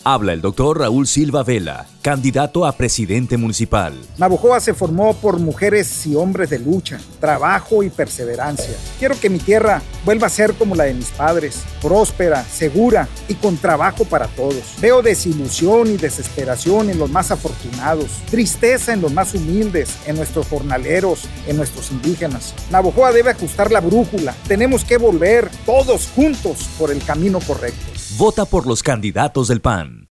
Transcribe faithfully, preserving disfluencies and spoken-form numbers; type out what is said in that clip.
Habla el doctor Raúl Silva Vela, candidato a presidente municipal. Navojoa se formó por mujeres y hombres de lucha, trabajo y perseverancia. Quiero que mi tierra vuelva a ser como la de mis padres, próspera, segura y con trabajo para todos. Veo desilusión y desesperación en los más afortunados, tristeza en los más humildes, en nuestros jornaleros, en nuestros indígenas. Navojoa debe ajustar la brújula. Tenemos que volver todos juntos por el camino correcto. Vota por los candidatos del P A N.